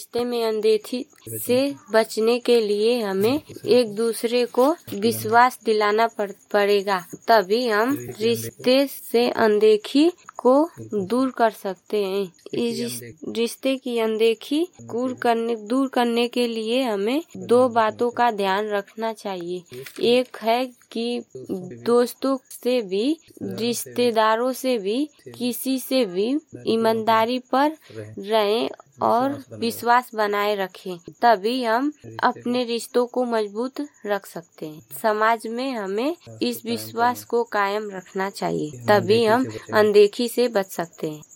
रिश्ते में अनदेखी से बचने के लिए हमें एक दूसरे को विश्वास दिलाना पड़ेगा, तभी हम रिश्ते से अनदेखी को दूर कर सकते हैं। इस रिश्ते की अनदेखी दूर करने के लिए हमें 2 बातों का ध्यान रखना चाहिए। एक है कि दोस्तों से भी, रिश्तेदारों से भी, किसी से भी ईमानदारी पर रहें और विश्वास बनाए रखें, तभी हम अपने रिश्तों को मजबूत रख सकते हैं। समाज में हमें इस विश्वास को कायम रखना चाहिए, तभी हम अनदेखी से बच सकते हैं।